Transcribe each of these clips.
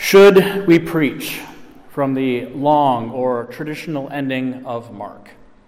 Should we preach from the long or traditional ending of Mark?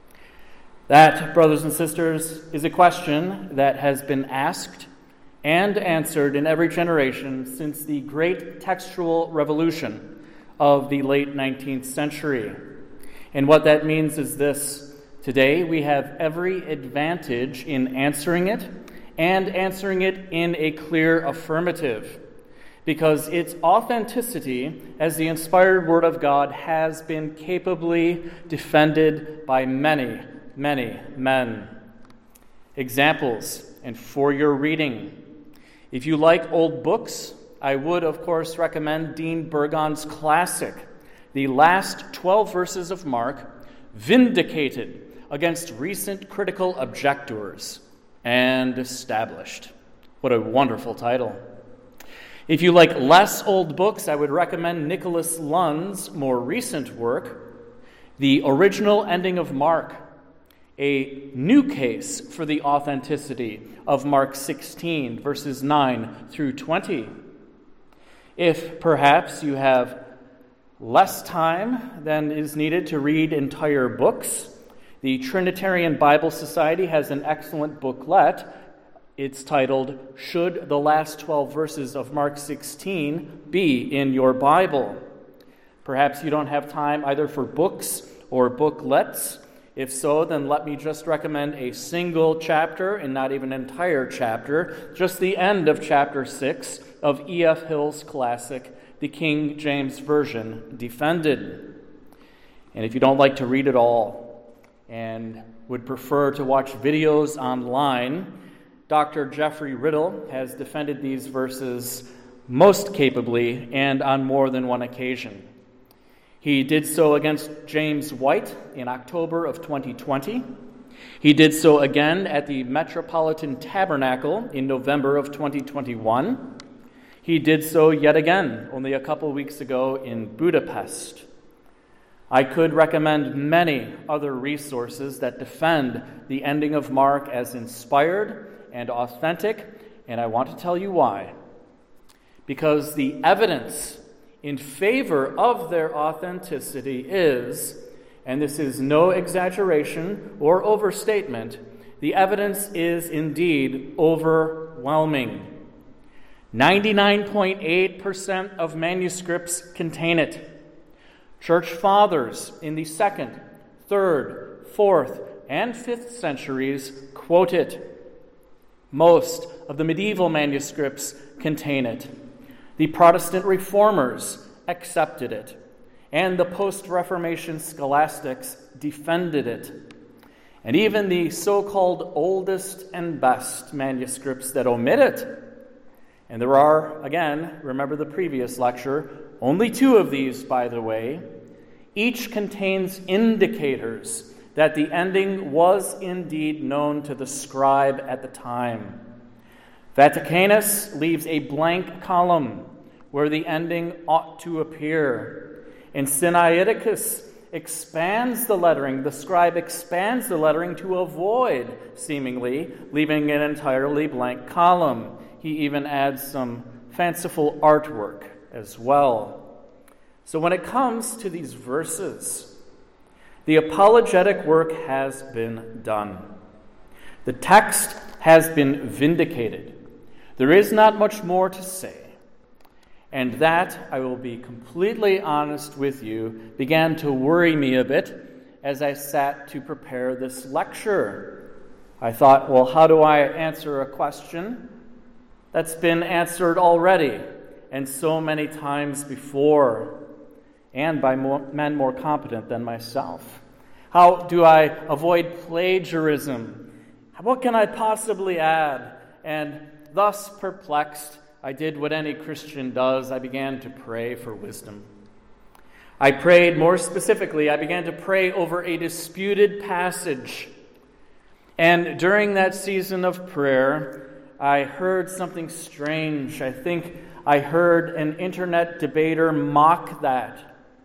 That, brothers and sisters, is a question that has been asked and answered in every generation since the great textual revolution of the late 19th century. And what that means is this: today we have every advantage in answering it, and answering it in a clear affirmative, because its authenticity as the inspired Word of God has been capably defended by many, many men. Examples, and for your reading. If you like old books, I would, of course, recommend Dean Burgon's classic, The Last 12 Verses of Mark, Vindicated Against Recent Critical Objectors and Established. What a wonderful title. If you like less old books, I would recommend Nicholas Lund's more recent work, The Original Ending of Mark, a new case for the authenticity of Mark 16, verses 9 through 20. If perhaps you have less time than is needed to read entire books, the Trinitarian Bible Society has an excellent booklet. It's titled, Should the Last 12 Verses of Mark 16 Be in Your Bible? Perhaps you don't have time either for books or booklets. If so, then let me just recommend a single chapter, and not even an entire chapter, just the end of chapter 6 of E.F. Hill's classic, The King James Version Defended. And if you don't like to read it all and would prefer to watch videos online, Dr. Jeffrey Riddle has defended these verses most capably and on more than one occasion. He did so against James White in October of 2020. He did so again at the Metropolitan Tabernacle in November of 2021. He did so yet again only a couple weeks ago in Budapest. I could recommend many other resources that defend the ending of Mark as inspired and authentic, and I want to tell you why. Because the evidence in favor of their authenticity is, and this is no exaggeration or overstatement, the evidence is indeed overwhelming. 99.8% of manuscripts contain it. Church fathers in the 2nd, 3rd, 4th, and 5th centuries quote it. Most of the medieval manuscripts contain it. The Protestant reformers accepted it, and the post-Reformation scholastics defended it. And even the so-called oldest and best manuscripts that omit it, and there are, again, remember the previous lecture, only 2 of these, by the way, each contains indicators that the ending was indeed known to the scribe at the time. Vaticanus leaves a blank column where the ending ought to appear. And Sinaiticus expands the lettering. The scribe expands the lettering to avoid, seemingly, leaving an entirely blank column. He even adds some fanciful artwork as well. So when it comes to these verses, the apologetic work has been done. The text has been vindicated. There is not much more to say. And that, I will be completely honest with you, began to worry me a bit as I sat to prepare this lecture. I thought, well, how do I answer a question that's been answered already and so many times before, and by men more competent than myself? How do I avoid plagiarism? What can I possibly add? And thus perplexed, I did what any Christian does. I began to pray for wisdom. I prayed, more specifically, I began to pray over a disputed passage. And during that season of prayer, I heard something strange. I think I heard an internet debater mock that.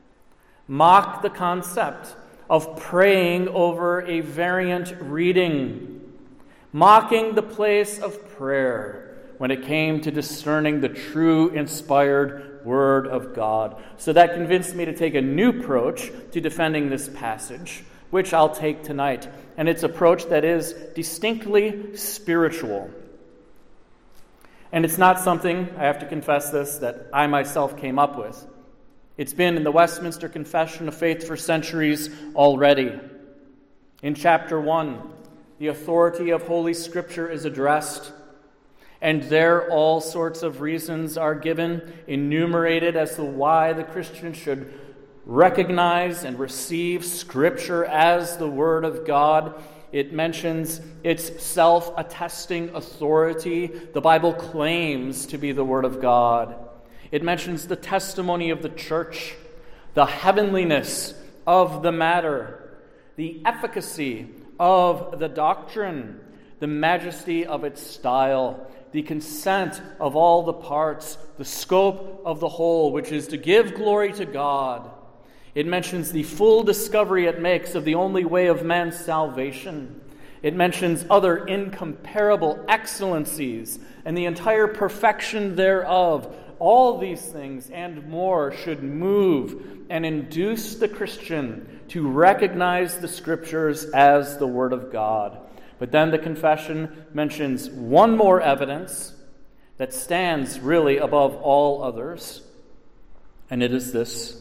Mock the concept of praying over a variant reading. Mocking the place of prayer when it came to discerning the true inspired Word of God. So that convinced me to take a new approach to defending this passage, which I'll take tonight. And it's an approach that is distinctly spiritual. And it's not something, I have to confess this, that I myself came up with. It's been in the Westminster Confession of Faith for centuries already. In chapter 1, the authority of Holy Scripture is addressed, and there all sorts of reasons are given, enumerated as to why the Christian should recognize and receive Scripture as the Word of God. It mentions its self-attesting authority. The Bible claims to be the Word of God. It mentions the testimony of the church, the heavenliness of the matter, the efficacy of the doctrine, the majesty of its style, the consent of all the parts, the scope of the whole, which is to give glory to God. It mentions the full discovery it makes of the only way of man's salvation. It mentions other incomparable excellencies and the entire perfection thereof. All these things and more should move and induce the Christian to recognize the Scriptures as the Word of God. But then the confession mentions one more evidence that stands really above all others, and it is this: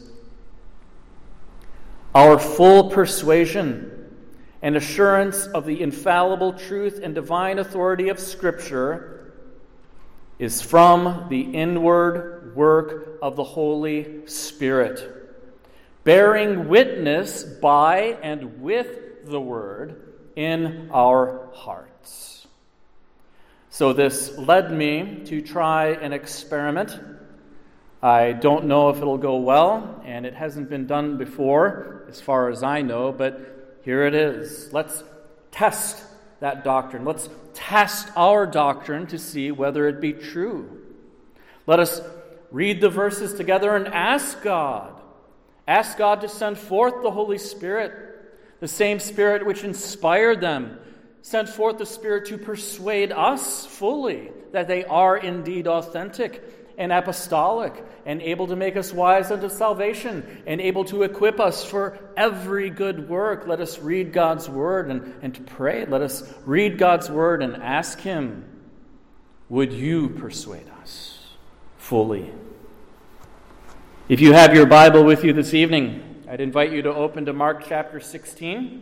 our full persuasion and assurance of the infallible truth and divine authority of Scripture is from the inward work of the Holy Spirit, bearing witness by and with the Word in our hearts. So this led me to try an experiment. I don't know if it'll go well, and it hasn't been done before, as far as I know, but here it is. Let's test that doctrine. Let's test our doctrine to see whether it be true. Let us read the verses together and ask God. Ask God to send forth the Holy Spirit, the same Spirit which inspired them. Send forth the Spirit to persuade us fully that they are indeed authentic and apostolic, and able to make us wise unto salvation, and able to equip us for every good work. Let us read God's Word and pray. Let us read God's Word and ask Him, would you persuade us fully? If you have your Bible with you this evening, I'd invite you to open to Mark chapter 16.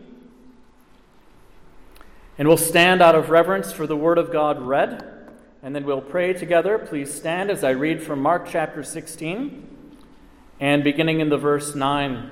And we'll stand out of reverence for the Word of God read, and then we'll pray together. Please stand as I read from Mark chapter 16, and beginning in the verse 9.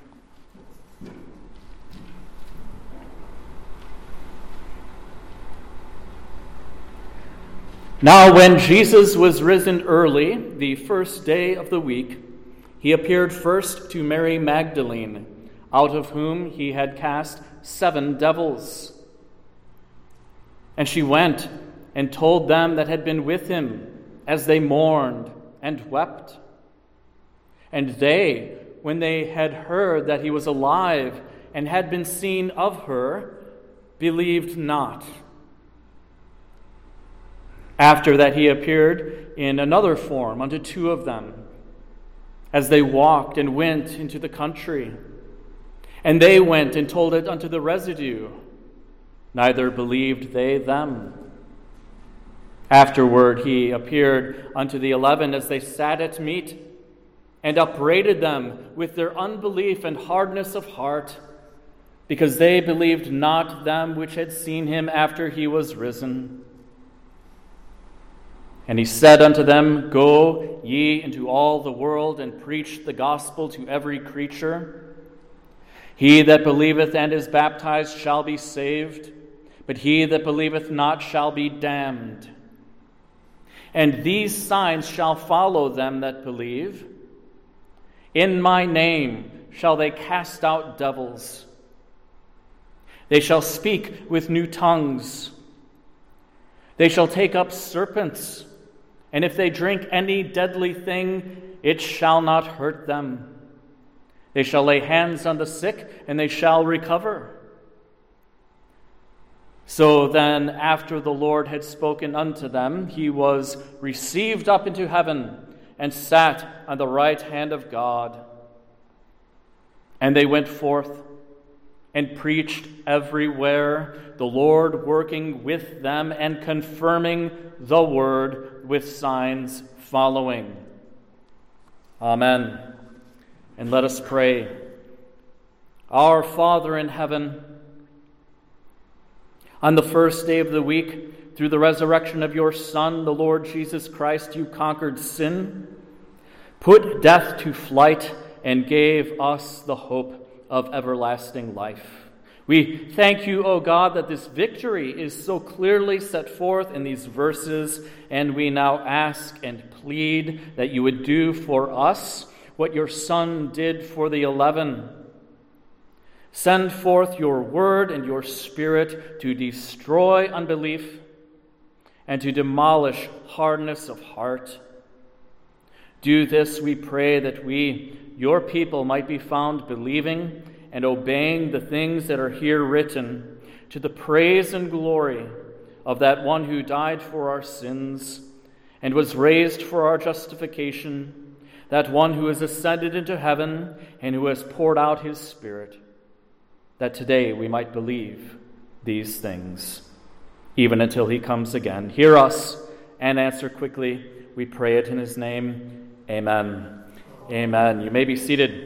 Now when Jesus was risen early, the first day of the week, he appeared first to Mary Magdalene, out of whom he had cast 7 devils. And she went and told them that had been with him, as they mourned and wept. And they, when they had heard that he was alive and had been seen of her, believed not. After that he appeared in another form unto 2 of them, as they walked and went into the country. And they went and told it unto the residue. Neither believed they them. Afterward he appeared unto the 11 as they sat at meat, and upbraided them with their unbelief and hardness of heart, because they believed not them which had seen him after he was risen. And he said unto them, Go ye into all the world, and preach the gospel to every creature. He that believeth and is baptized shall be saved, but he that believeth not shall be damned. And these signs shall follow them that believe. In my name shall they cast out devils. They shall speak with new tongues. They shall take up serpents, and if they drink any deadly thing, it shall not hurt them. They shall lay hands on the sick, and they shall recover. So then, after the Lord had spoken unto them, he was received up into heaven, and sat on the right hand of God. And they went forth and preached everywhere, the Lord working with them and confirming the word with signs following. Amen. And let us pray. Our Father in heaven, on the first day of the week, through the resurrection of your Son, the Lord Jesus Christ, you conquered sin, put death to flight, and gave us the hope of everlasting life. We thank you, O God, that this victory is so clearly set forth in these verses, and we now ask and plead that you would do for us what your Son did for the 11. Send forth your word and your Spirit to destroy unbelief and to demolish hardness of heart. Do this, we pray, that we, your people, might be found believing and obeying the things that are here written, to the praise and glory of that one who died for our sins and was raised for our justification, that one who has ascended into heaven and who has poured out his Spirit, that today we might believe these things, even until he comes again. Hear us and answer quickly. We pray it in his name. Amen. Amen. You may be seated.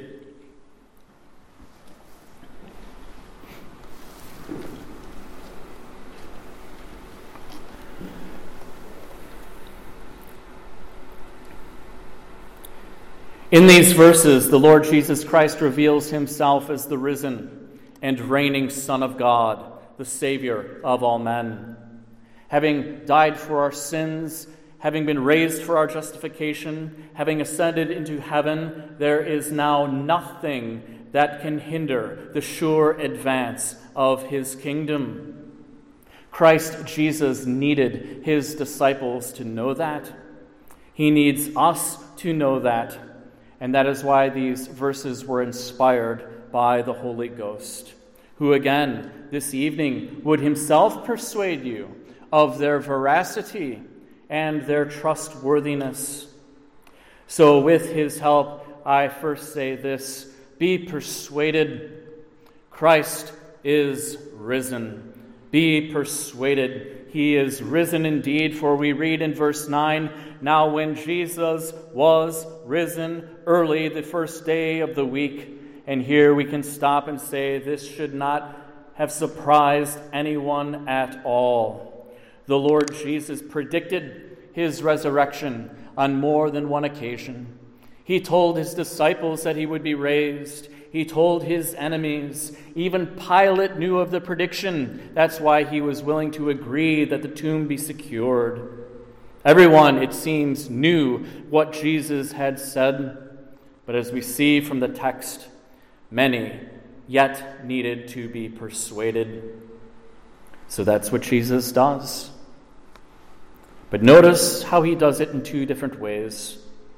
In these verses, the Lord Jesus Christ reveals himself as the risen and reigning Son of God, the Savior of all men. Having died for our sins, having been raised for our justification, having ascended into heaven, there is now nothing that can hinder the sure advance of his kingdom. Christ Jesus needed his disciples to know that. He needs us to know that. And that is why these verses were inspired by the Holy Ghost, who again this evening would himself persuade you of their veracity and their trustworthiness. So with his help, I first say this: be persuaded. Christ is risen. Be persuaded. He is risen indeed, for we read in verse 9, "Now when Jesus was risen early the first day of the week," and here we can stop and say this should not have surprised anyone at all. The Lord Jesus predicted his resurrection on more than one occasion. He told his disciples that he would be raised. He told his enemies. Even Pilate knew of the prediction. That's why he was willing to agree that the tomb be secured. Everyone, it seems, knew what Jesus had said. But as we see from the text, many yet needed to be persuaded. So that's what Jesus does. But notice how he does it in two different ways.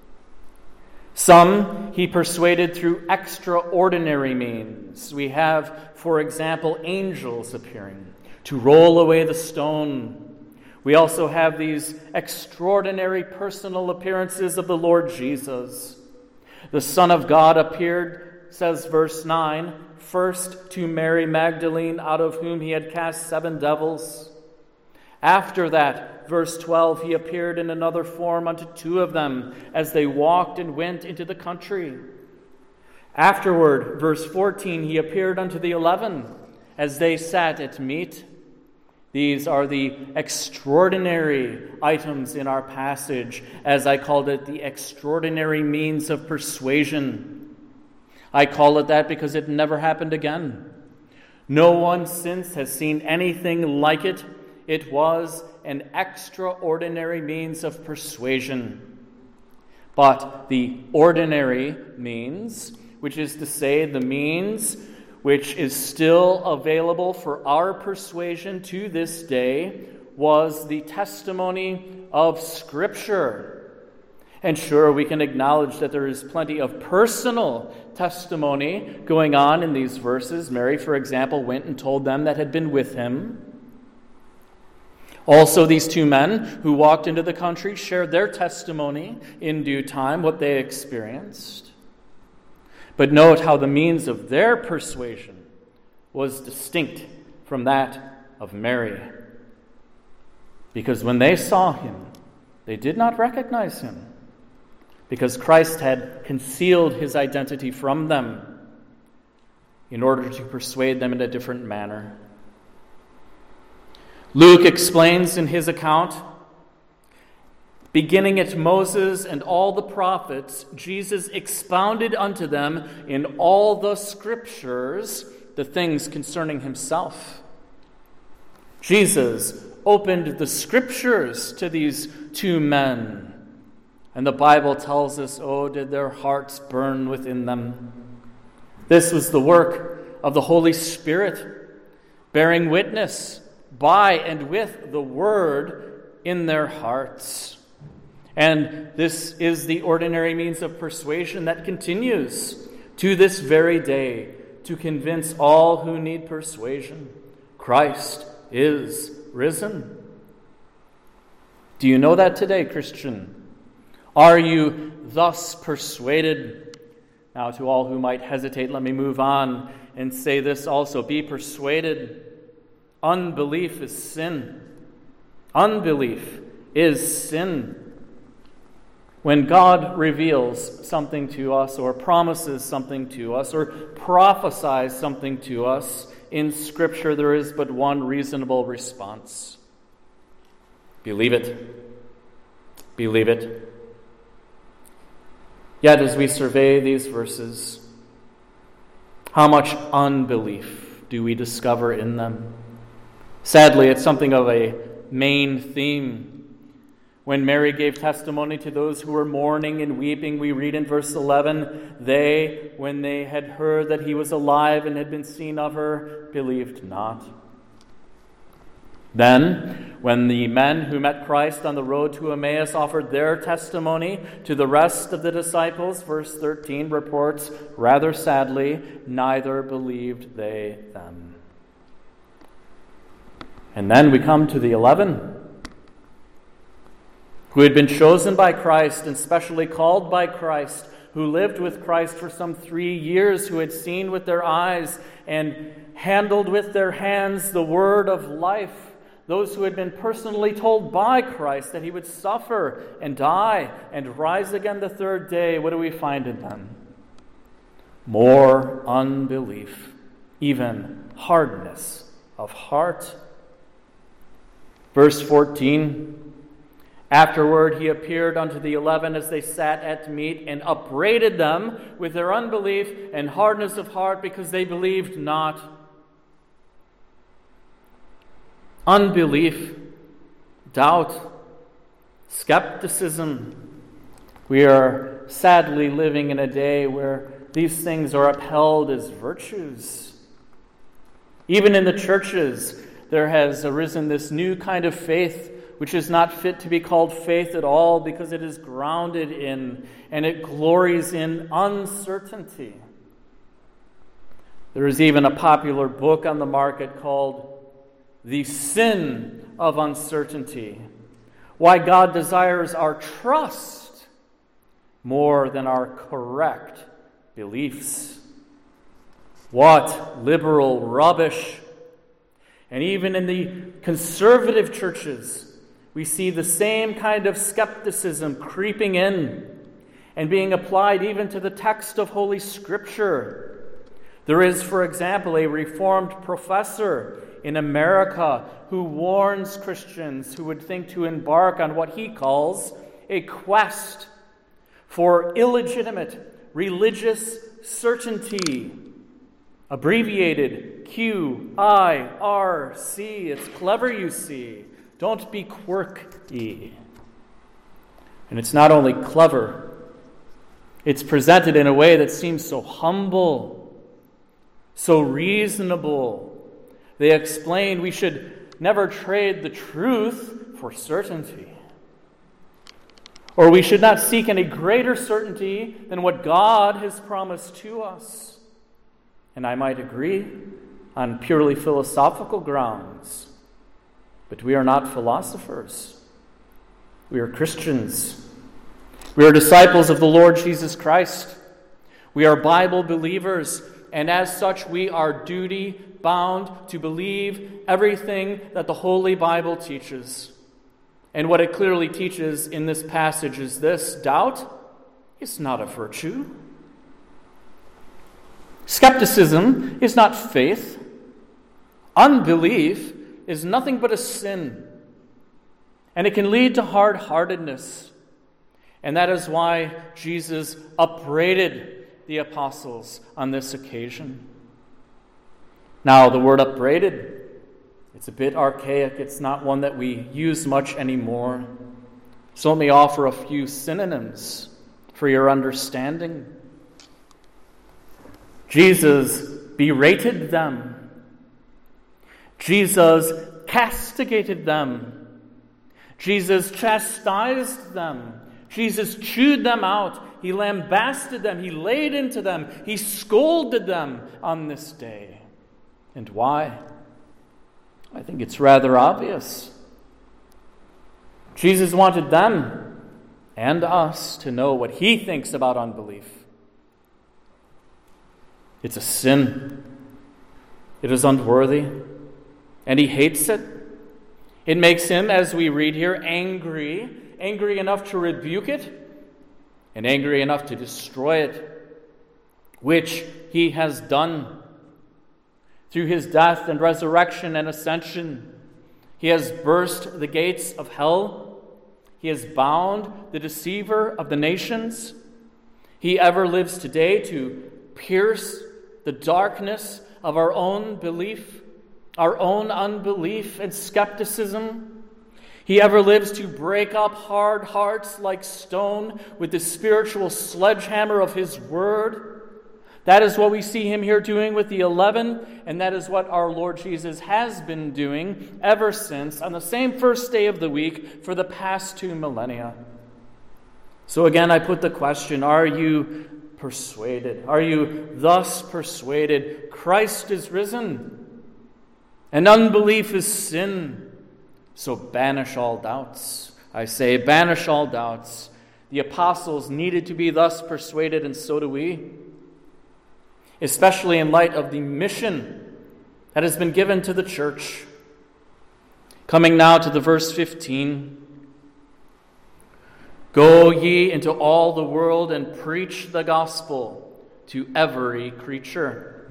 Some he persuaded through extraordinary means. We have, for example, angels appearing to roll away the stone. We also have these extraordinary personal appearances of the Lord Jesus. The Son of God appeared, says verse 9, first to Mary Magdalene, out of whom he had cast 7 devils. After that, verse 12, he appeared in another form unto 2 of them as they walked and went into the country. Afterward, verse 14, he appeared unto the 11 as they sat at meat. These are the extraordinary items in our passage, as I called it, the extraordinary means of persuasion. I call it that because it never happened again. No one since has seen anything like it. It was an extraordinary means of persuasion. But the ordinary means, which is to say the means which is still available for our persuasion to this day, was the testimony of Scripture. And sure, we can acknowledge that there is plenty of personal testimony going on in these verses. Mary, for example, went and told them that had been with him. Also, these two men who walked into the country shared their testimony in due time, what they experienced. But note how the means of their persuasion was distinct from that of Mary. Because when they saw him, they did not recognize him, because Christ had concealed his identity from them in order to persuade them in a different manner. Luke explains in his account, beginning at Moses and all the prophets, Jesus expounded unto them in all the scriptures the things concerning himself. Jesus opened the scriptures to these two men, and the Bible tells us, oh, did their hearts burn within them. This was the work of the Holy Spirit, bearing witness by and with the word in their hearts. And this is the ordinary means of persuasion that continues to this very day to convince all who need persuasion. Christ is risen. Do you know that today, Christian? Are you thus persuaded? Now, to all who might hesitate, let me move on and say this also. Be persuaded. Unbelief is sin. Unbelief is sin. When God reveals something to us, or promises something to us, or prophesies something to us in Scripture, there is but one reasonable response. Believe it. Believe it. Yet, as we survey these verses, how much unbelief do we discover in them? Sadly, it's something of a main theme. When Mary gave testimony to those who were mourning and weeping, we read in verse 11, they, when they had heard that he was alive and had been seen of her, believed not. Then, when the men who met Christ on the road to Emmaus offered their testimony to the rest of the disciples, verse 13 reports, rather sadly, neither believed they them. And then we come to the 11, who had been chosen by Christ and specially called by Christ, who lived with Christ for some 3 years, who had seen with their eyes and handled with their hands the word of life. Those who had been personally told by Christ that he would suffer and die and rise again the third day. What do we find in them? More unbelief, even hardness of heart. Verse 14, afterward he appeared unto the 11 as they sat at meat, and upbraided them with their unbelief and hardness of heart, because they believed not. Unbelief, doubt, skepticism. We are sadly living in a day where these things are upheld as virtues. Even in the churches, there has arisen this new kind of faith, which is not fit to be called faith at all, because it is grounded in and it glories in uncertainty. There is even a popular book on the market called The Sin of Uncertainty: Why God Desires Our Trust More Than Our Correct Beliefs. What liberal rubbish! And even in the conservative churches, we see the same kind of skepticism creeping in and being applied even to the text of Holy Scripture. There is, for example, a Reformed professor in America who warns Christians who would think to embark on what he calls a quest for illegitimate religious certainty, abbreviated QIRC. It's clever, you see. Don't be quirky. And it's not only clever, it's presented in a way that seems so humble, so reasonable. They explain we should never trade the truth for certainty. Or we should not seek any greater certainty than what God has promised to us. And I might agree on purely philosophical grounds. But we are not philosophers. We are Christians. We are disciples of the Lord Jesus Christ. We are Bible believers, and as such we are duty-bound to believe everything that the Holy Bible teaches. And what it clearly teaches in this passage is this: doubt is not a virtue. Skepticism is not faith. Unbelief is nothing but a sin. And it can lead to hard-heartedness. And that is why Jesus upbraided the apostles on this occasion. Now, the word upbraided, it's a bit archaic. It's not one that we use much anymore. So let me offer a few synonyms for your understanding. Jesus berated them. Jesus castigated them. Jesus chastised them. Jesus chewed them out. He lambasted them. He laid into them. He scolded them on this day. And why? I think it's rather obvious. Jesus wanted them and us to know what he thinks about unbelief. It's a sin. It is unworthy. And he hates it. It makes him, as we read here, angry enough to rebuke it, and angry enough to destroy it, which he has done. Through his death and resurrection and ascension, he has burst the gates of hell. He has bound the deceiver of the nations. He ever lives today to pierce the darkness of our own belief, our own unbelief and skepticism. He ever lives to break up hard hearts like stone with the spiritual sledgehammer of his word. That is what we see him here doing with the 11, and that is what our Lord Jesus has been doing ever since, on the same first day of the week, for the past 2 millennia. So again, I put the question, are you persuaded? Are you thus persuaded? Christ is risen, and unbelief is sin. So banish all doubts. I say, banish all doubts. The apostles needed to be thus persuaded, and so do we. Especially in light of the mission that has been given to the church. Coming now to the verse 15. Go ye into all the world and preach the gospel to every creature.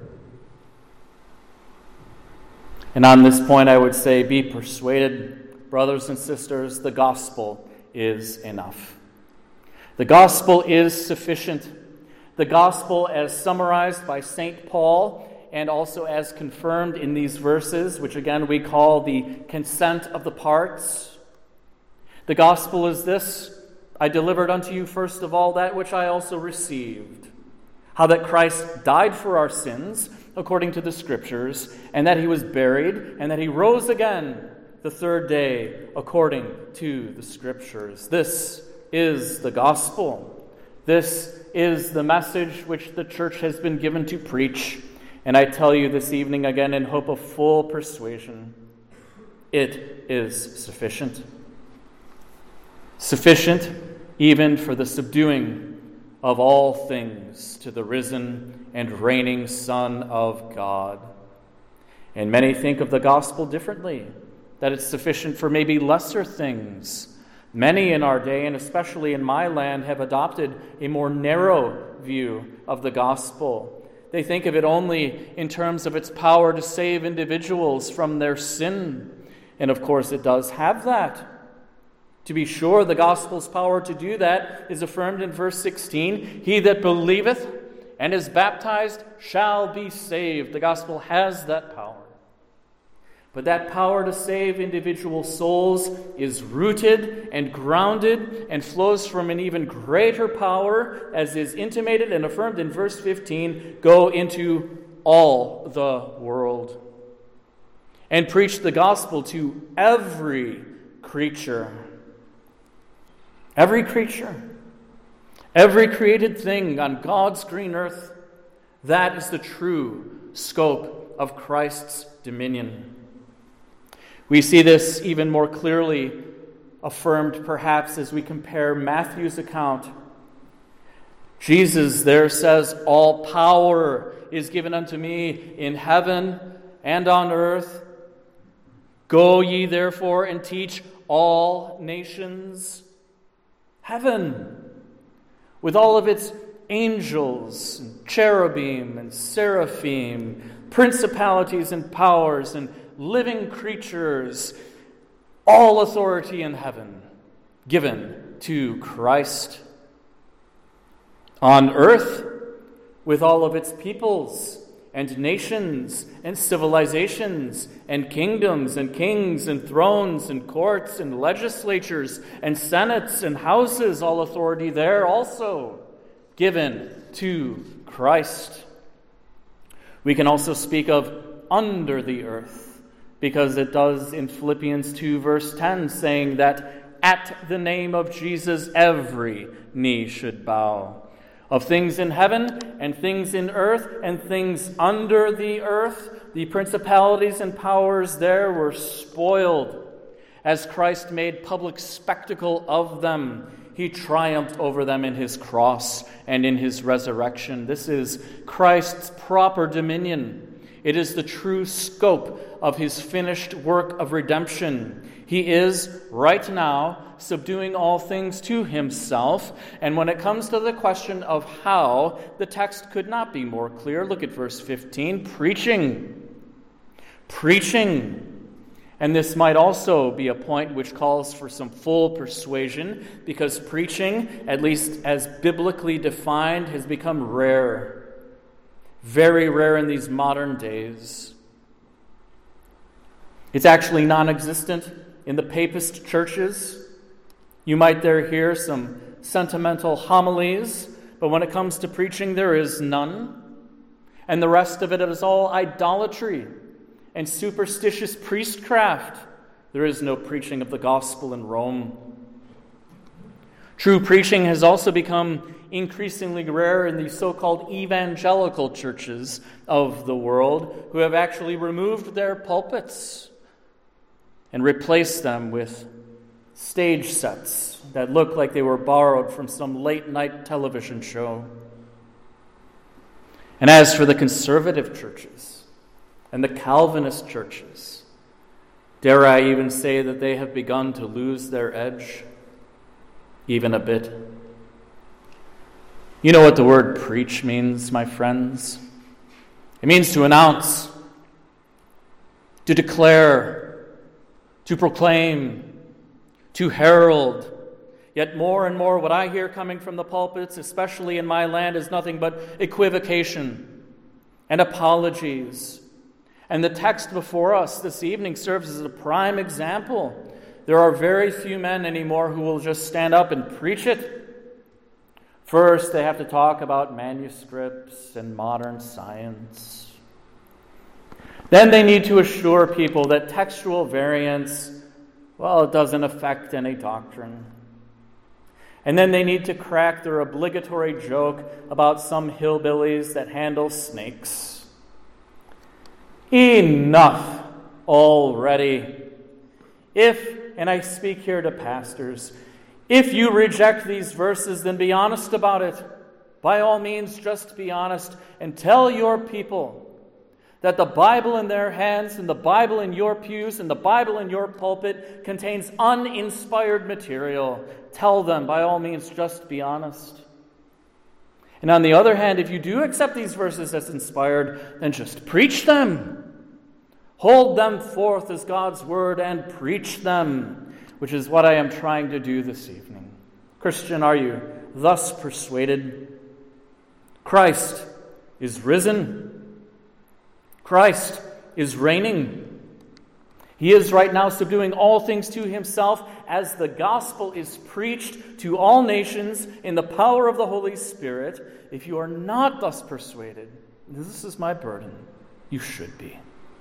And on this point I would say, be persuaded, brothers and sisters, the gospel is enough. The gospel is sufficient. The gospel, as summarized by St. Paul and also as confirmed in these verses, which again we call the consent of the parts. The gospel is this: I delivered unto you first of all that which I also received, how that Christ died for our sins according to the Scriptures, and that he was buried, and that he rose again the third day according to the Scriptures. This is the gospel. This is the message which the church has been given to preach. And I tell you this evening again in hope of full persuasion, it is sufficient. Sufficient even for the subduing of all things to the risen and reigning Son of God. And many think of the gospel differently, that it's sufficient for maybe lesser things. Many in our day, and especially in my land, have adopted a more narrow view of the gospel. They think of it only in terms of its power to save individuals from their sin. And of course it does have that. To be sure, the gospel's power to do that is affirmed in verse 16. He that believeth and is baptized shall be saved. The gospel has that power. But that power to save individual souls is rooted and grounded and flows from an even greater power, as is intimated and affirmed in verse 15, go into all the world and preach the gospel to every creature. Every creature. Every created thing on God's green earth. That is the true scope of Christ's dominion. We see this even more clearly affirmed perhaps as we compare Matthew's account. Jesus there says, "All power is given unto me in heaven and on earth. Go ye therefore and teach all nations." Heaven, with all of its angels, and cherubim and seraphim, principalities and powers and living creatures, all authority in heaven given to Christ. On earth, with all of its peoples and nations and civilizations and kingdoms and kings and thrones and courts and legislatures and senates and houses, all authority there also given to Christ. We can also speak of under the earth, because it does in Philippians 2 verse 10, saying that at the name of Jesus every knee should bow, of things in heaven and things in earth and things under the earth. The principalities and powers there were spoiled. As Christ made public spectacle of them, he triumphed over them in his cross and in his resurrection. This is Christ's proper dominion. It is the true scope of his finished work of redemption. He is, right now, subduing all things to himself. And when it comes to the question of how, the text could not be more clear. Look at verse 15. Preaching. And this might also be a point which calls for some full persuasion, because preaching, at least as biblically defined, has become rare. Very rare in these modern days. It's actually non-existent in the papist churches. You might there hear some sentimental homilies, but when it comes to preaching, there is none. And the rest of it is all idolatry and superstitious priestcraft. There is no preaching of the gospel in Rome. True preaching has also become increasingly rare in the so-called evangelical churches of the world, who have actually removed their pulpits and replaced them with stage sets that look like they were borrowed from some late-night television show. And as for the conservative churches and the Calvinist churches, dare I even say that they have begun to lose their edge, even a bit. You know what the word preach means, my friends? It means to announce, to declare, to proclaim, to herald. Yet more and more what I hear coming from the pulpits, especially in my land, is nothing but equivocation and apologies. And the text before us this evening serves as a prime example. There are very few men anymore who will just stand up and preach it. First, they have to talk about manuscripts and modern science. Then they need to assure people that textual variance, well, it doesn't affect any doctrine. And then they need to crack their obligatory joke about some hillbillies that handle snakes. Enough already. And I speak here to pastors, if you reject these verses, then be honest about it. By all means, just be honest and tell your people that the Bible in their hands and the Bible in your pews and the Bible in your pulpit contains uninspired material. Tell them, by all means, just be honest. And on the other hand, if you do accept these verses as inspired, then just preach them. Hold them forth as God's word and preach them, which is what I am trying to do this evening. Christian, are you thus persuaded? Christ is risen. Christ is reigning. He is right now subduing all things to himself as the gospel is preached to all nations in the power of the Holy Spirit. If you are not thus persuaded, this is my burden, you should be.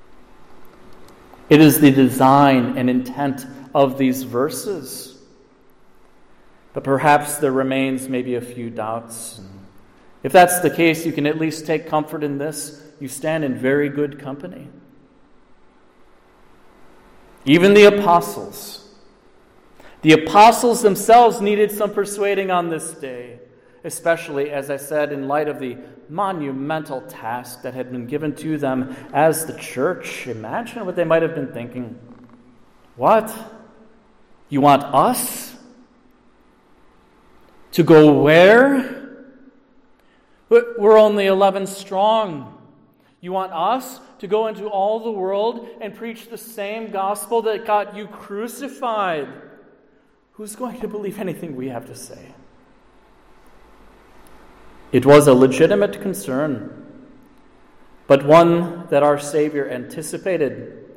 It is the design and intent of these verses. But perhaps there remains maybe a few doubts. If that's the case, you can at least take comfort in this. You stand in very good company. Even the apostles. The apostles themselves needed some persuading on this day, especially, as I said, in light of the monumental task that had been given to them as the church. Imagine what they might have been thinking. What? You want us to go where? We're only 11 strong. You want us to go into all the world and preach the same gospel that got you crucified? Who's going to believe anything we have to say? It was a legitimate concern, but one that our Savior anticipated.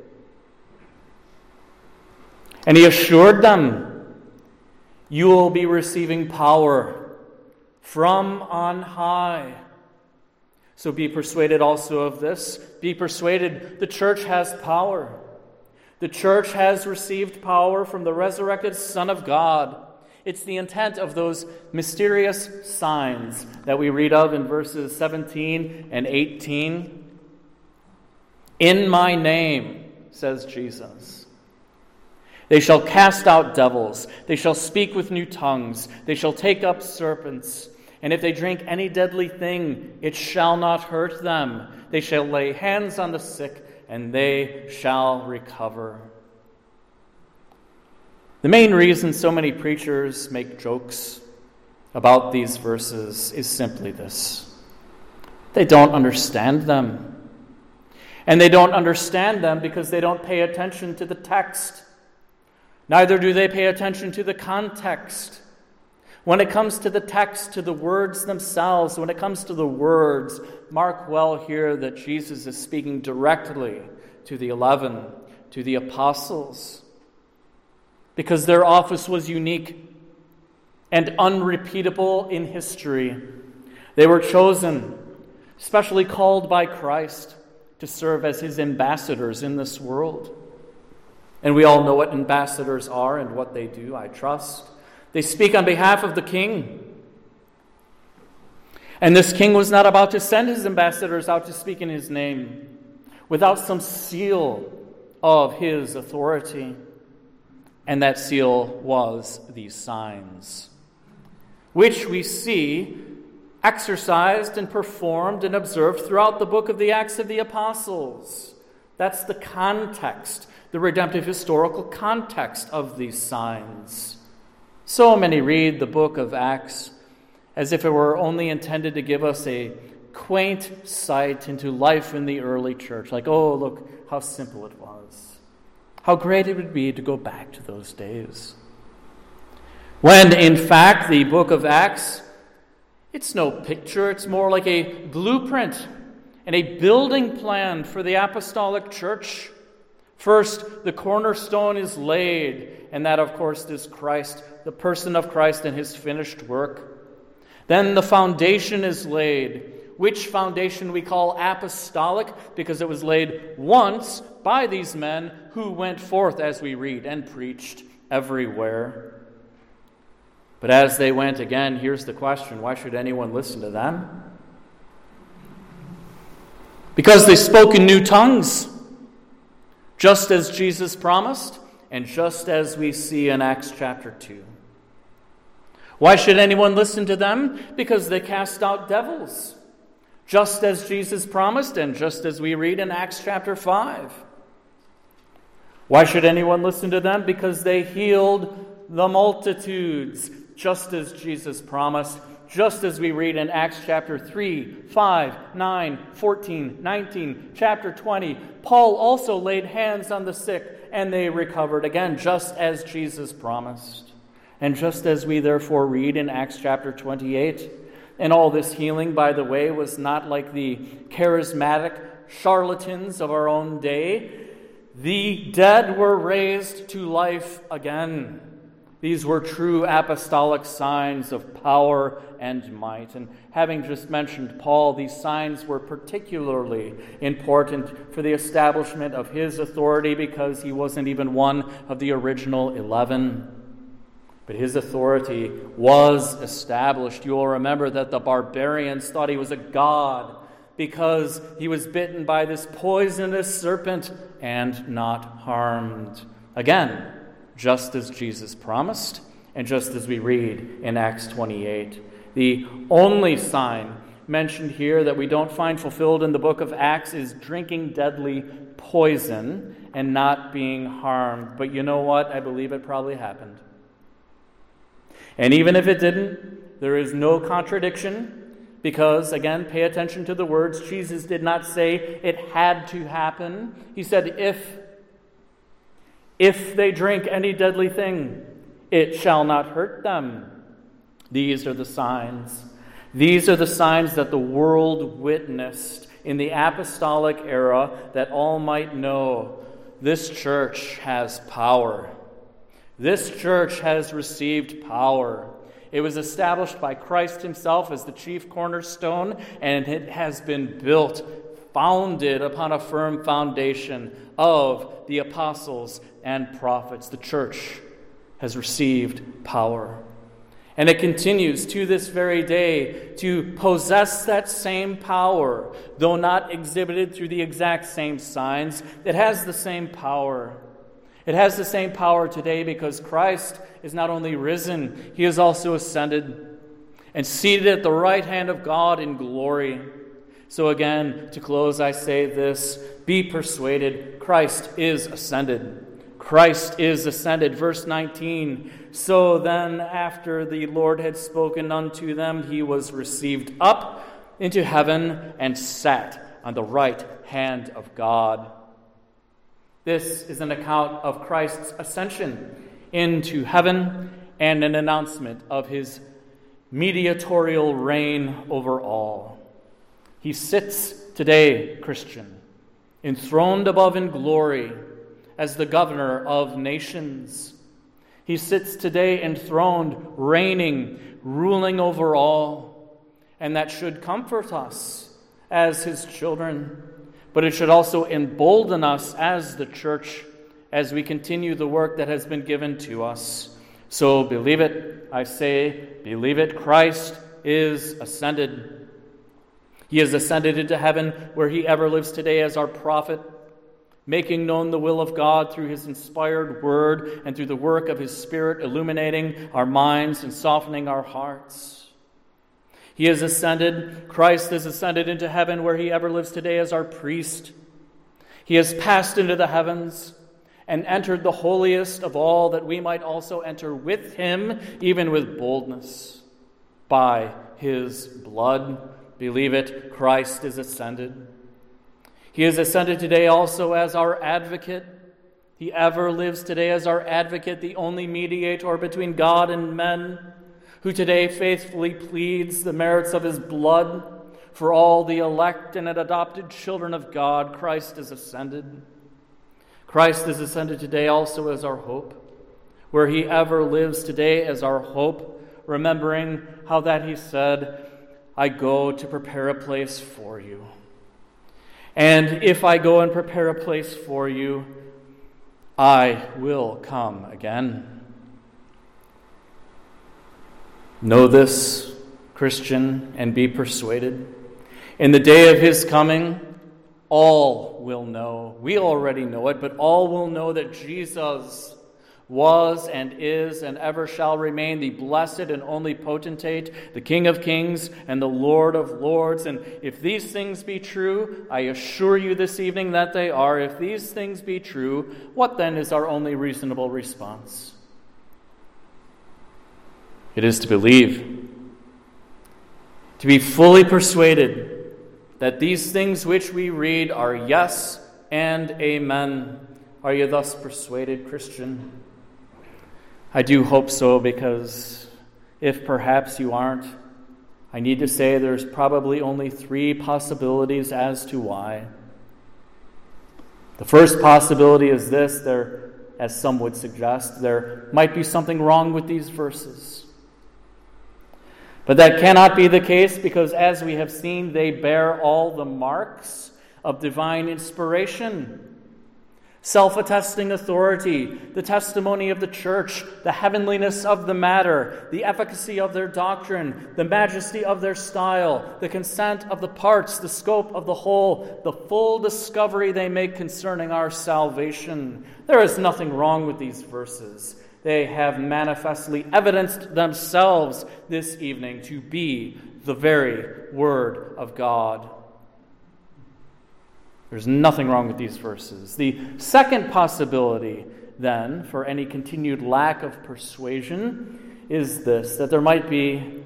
And he assured them, you will be receiving power from on high. So be persuaded also of this. Be persuaded the church has power. The church has received power from the resurrected Son of God. It's the intent of those mysterious signs that we read of in verses 17 and 18. In my name, says Jesus, they shall cast out devils. They shall speak with new tongues. They shall take up serpents. And if they drink any deadly thing, it shall not hurt them. They shall lay hands on the sick, and they shall recover. The main reason so many preachers make jokes about these verses is simply this. They don't understand them. And they don't understand them because they don't pay attention to the text. Neither do they pay attention to the context. When it comes to the text, to the words themselves, when it comes to the words, mark well here that Jesus is speaking directly to the 11, to the apostles, because their office was unique and unrepeatable in history. They were chosen, specially called by Christ, to serve as his ambassadors in this world. And we all know what ambassadors are and what they do, I trust. They speak on behalf of the king. And this king was not about to send his ambassadors out to speak in his name without some seal of his authority. And that seal was these signs, which we see exercised and performed and observed throughout the book of the Acts of the Apostles. That's the context, the redemptive historical context of these signs. So many read the book of Acts as if it were only intended to give us a quaint sight into life in the early church. Like, oh, look how simple it was. How great it would be to go back to those days. When, in fact, the book of Acts, it's no picture. It's more like a blueprint and a building plan for the apostolic church. First, the cornerstone is laid, and that, of course, is Christ, the person of Christ and his finished work. Then the foundation is laid, which foundation we call apostolic, because it was laid once by these men who went forth, as we read, and preached everywhere. But as they went, again, here's the question: why should anyone listen to them? Because they spoke in new tongues, just as Jesus promised, and just as we see in Acts chapter 2. Why should anyone listen to them? Because they cast out devils, just as Jesus promised, and just as we read in Acts chapter 5. Why should anyone listen to them? Because they healed the multitudes, just as Jesus promised, just as we read in Acts chapter 3, 5, 9, 14, 19, chapter 20. Paul also laid hands on the sick, and they recovered again, just as Jesus promised. And just as we therefore read in Acts chapter 28. And all this healing, by the way, was not like the charismatic charlatans of our own day. The dead were raised to life again. These were true apostolic signs of power and might. And having just mentioned Paul, these signs were particularly important for the establishment of his authority because he wasn't even one of the original 11. But his authority was established. You will remember that the barbarians thought he was a god because he was bitten by this poisonous serpent and not harmed. Again, just as Jesus promised, and just as we read in Acts 28. The only sign mentioned here that we don't find fulfilled in the book of Acts is drinking deadly poison and not being harmed. But you know what? I believe it probably happened. And even if it didn't, there is no contradiction because, again, pay attention to the words. Jesus did not say it had to happen. He said, if they drink any deadly thing, it shall not hurt them. These are the signs. These are the signs that the world witnessed in the apostolic era, that all might know this church has power. This church has received power. It was established by Christ himself as the chief cornerstone, and it has been built, founded upon a firm foundation of the apostles and prophets. The church has received power. And it continues to this very day to possess that same power, though not exhibited through the exact same signs. It has the same power. It has the same power today because Christ is not only risen, he is also ascended and seated at the right hand of God in glory. So again, to close, I say this: be persuaded, Christ is ascended. Christ is ascended. Verse 19, so then after the Lord had spoken unto them, he was received up into heaven and sat on the right hand of God. This is an account of Christ's ascension into heaven and an announcement of his mediatorial reign over all. He sits today, Christian, enthroned above in glory as the governor of nations. He sits today enthroned, reigning, ruling over all. And that should comfort us as his children. But it should also embolden us as the church as we continue the work that has been given to us. So believe it, I say, believe it, Christ is ascended. He is ascended into heaven where he ever lives today as our prophet, making known the will of God through his inspired word and through the work of his Spirit, illuminating our minds and softening our hearts. He is ascended. Christ is ascended into heaven where he ever lives today as our priest. He has passed into the heavens and entered the holiest of all, that we might also enter with him, even with boldness, by his blood. Believe it, Christ is ascended. He is ascended today also as our advocate. He ever lives today as our advocate, the only mediator between God and men, who today faithfully pleads the merits of his blood for all the elect and adopted children of God. Christ is ascended. Christ is ascended today also as our hope, where he ever lives today as our hope, remembering how that he said, I go to prepare a place for you. And if I go and prepare a place for you, I will come again. Know this, Christian, and be persuaded. In the day of his coming, all will know. We already know it, but all will know that Jesus was and is and ever shall remain the blessed and only potentate, the King of kings and the Lord of lords. And if these things be true, I assure you this evening that they are. If these things be true, what then is our only reasonable response? It is to believe, to be fully persuaded that these things which we read are yes and amen. Are you thus persuaded, Christian? I do hope so, because if perhaps you aren't, I need to say there's probably only 3 possibilities as to why. The first possibility is this: as some would suggest, there might be something wrong with these verses. But that cannot be the case, because as we have seen, they bear all the marks of divine inspiration. Self-attesting authority, the testimony of the church, the heavenliness of the matter, the efficacy of their doctrine, the majesty of their style, the consent of the parts, the scope of the whole, the full discovery they make concerning our salvation. There is nothing wrong with these verses. They have manifestly evidenced themselves this evening to be the very Word of God. There's nothing wrong with these verses. The second possibility, then, for any continued lack of persuasion is this, that there might be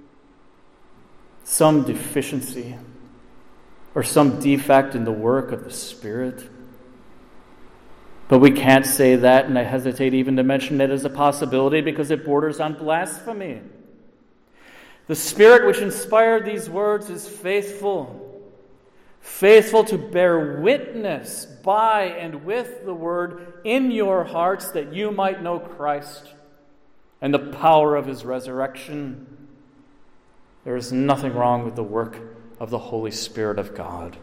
some deficiency or some defect in the work of the Spirit. But we can't say that, and I hesitate even to mention it as a possibility because it borders on blasphemy. The Spirit which inspired these words is faithful to bear witness by and with the Word in your hearts that you might know Christ and the power of His resurrection. There is nothing wrong with the work of the Holy Spirit of God.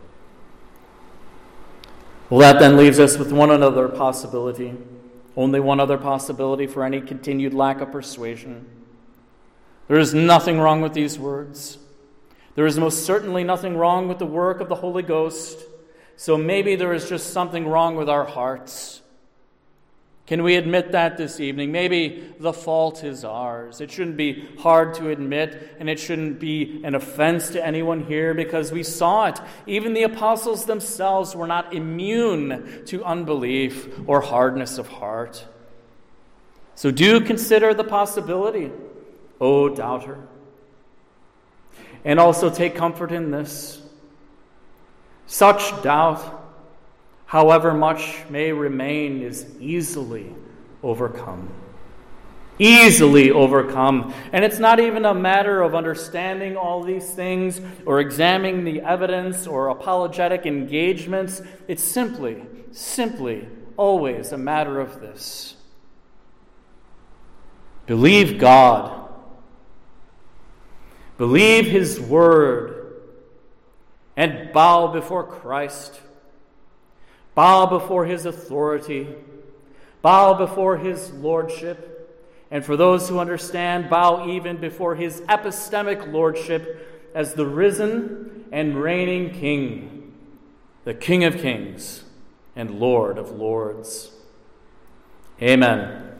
Well, that then leaves us with one other possibility, only one other possibility for any continued lack of persuasion. There is nothing wrong with these words. There is most certainly nothing wrong with the work of the Holy Ghost, so maybe there is just something wrong with our hearts. Can we admit that this evening? Maybe the fault is ours. It shouldn't be hard to admit, and it shouldn't be an offense to anyone here because we saw it. Even the apostles themselves were not immune to unbelief or hardness of heart. So do consider the possibility, O doubter. And also take comfort in this. Such doubt, however much may remain, is easily overcome. Easily overcome. And it's not even a matter of understanding all these things or examining the evidence or apologetic engagements. It's simply always a matter of this. Believe God. Believe His Word and bow before Christ. Bow before His authority. Bow before His lordship. And for those who understand, bow even before His epistemic lordship as the risen and reigning King, the King of kings and Lord of lords. Amen.